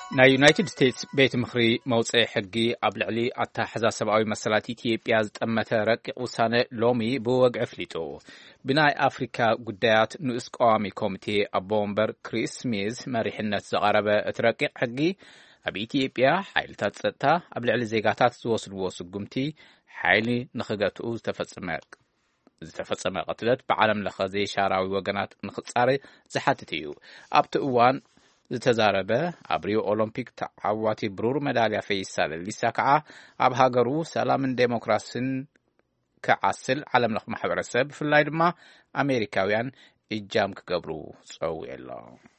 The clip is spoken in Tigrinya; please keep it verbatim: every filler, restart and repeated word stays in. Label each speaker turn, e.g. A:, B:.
A: ናይ ዩናይትድ ስቴትስ ቤት ምኽሪ መውጽኢ ሕጊ ኣብ ልዕሊ ኣተሓሕዛ ሰብኣዊ መሰላት ኢትዮጵያ ዝጠመተ ረቂቕ ውሳነ ሎሚ ብወግዒ ኣፍሊጡ ብናይ ኣፍሪካ ጉዳያት ንኡስ ቀዋሚ ኮሚቴ ኣቦ ወንበር ክሪስ ስሚዝ መሪሕነት ዝቐረበ እቲ ረቂቕ ሕጊ ኣብ ኢትዮጵያ ሓይልታት ጸጥታ ኣብ ልዕሊ ዜጋታት ዝወስድዎ ስጉምቲ ሓይሊ ንኽገትኡ ዝተፈጸመ ዝተፈጸመ ቅትለት ብዓለም ለኸ ዘይሻራዊ ወገናት ንኽጻረ ዝሓትት እዩ። ኣብቲ እዋን ዝተዛረበ ኣብ ሪዮ ኦሎምፒክ ተዓዋቲ ብሩር መዳልያ ፈይሳ ለሊሳ ከዓ ኣብ ሃገሩ ሰላምን ዴሞክራሲን ክዓስል ዓለም ለኸ ማሕበረሰብ ብፍላይ ድማ ኣሜሪካውያን እጃም ክገብሩ ፀውዩ ኣሎ።